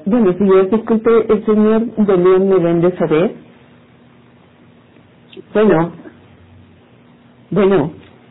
Buenos días, disculpe, el señor de León Meléndez Obed. Bueno.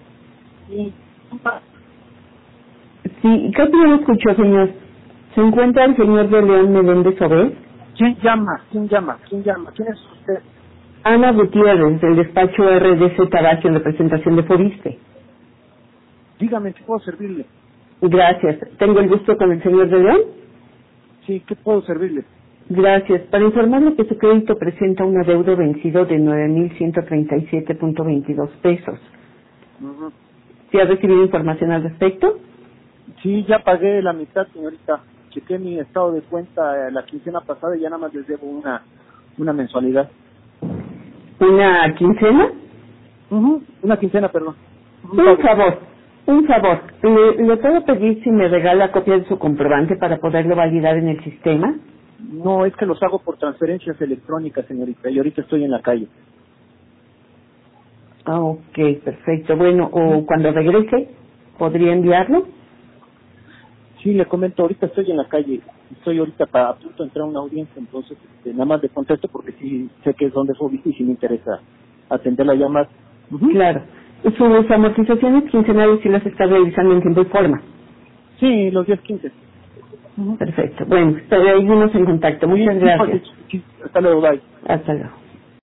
Sí, casi no lo escuchó, señor. ¿Se encuentra el señor de León Meléndez Obed? ¿Quién llama? ¿Quién es usted? Ana Gutiérrez, del despacho RDC Tabasco en representación de Fobiste. Dígame, ¿qué puedo servirle? Gracias. ¿Tengo el gusto con el señor de León? Sí, ¿qué puedo servirle? Gracias. Para informarle que su crédito presenta un adeudo vencido de 9,137.22 pesos. Uh-huh. ¿Sí ha recibido información al respecto? Sí, ya pagué la mitad, señorita. Chequé mi estado de cuenta la quincena pasada y ya nada más les debo una mensualidad. ¿Una quincena? Una quincena, perdón. Un favor. ¿Le puedo pedir si me regala copia de su comprobante para poderlo validar en el sistema? No, es que los hago por transferencias electrónicas, señorita, y ahorita estoy en la calle. Ah, ok, perfecto. Bueno, o cuando regrese, ¿podría enviarlo? Sí, le comento, ahorita estoy en la calle. Estoy ahorita a punto de entrar a una audiencia, entonces nada más le contesto porque sí sé que es donde fue y sí me interesa atender la llamada. Claro. ¿Sus amortizaciones quincenales sí las está realizando en tiempo y forma? Sí, los días 15. Perfecto. Bueno, seguimos en contacto. Muchas gracias. Sí, hasta luego, bye. Hasta luego.